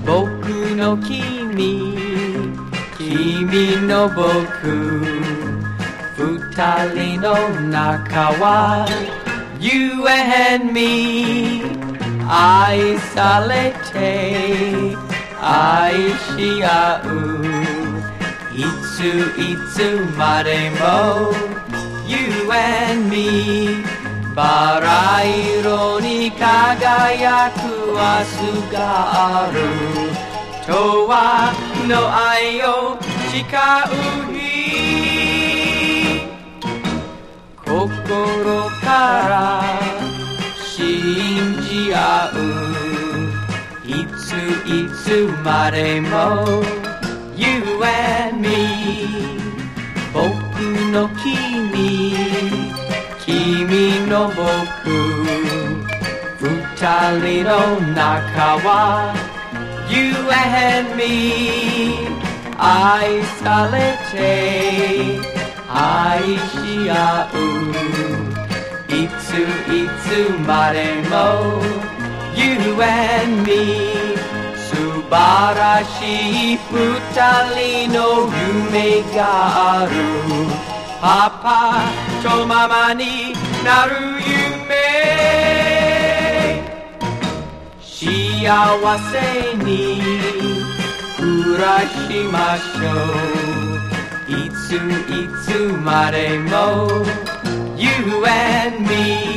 僕の君、君の僕、二人の仲は You and me 愛されて愛し合ういつまでも You and me バラ色に輝く明日がある永遠の愛を誓う日心から信じ合ういつまでも You and me 僕の君君の僕二人の仲は You and me 愛されて愛し合ういつまでも You and me 素晴らしい二人の夢があるパパとママになる夢幸せに暮らしましょういつまでも You and me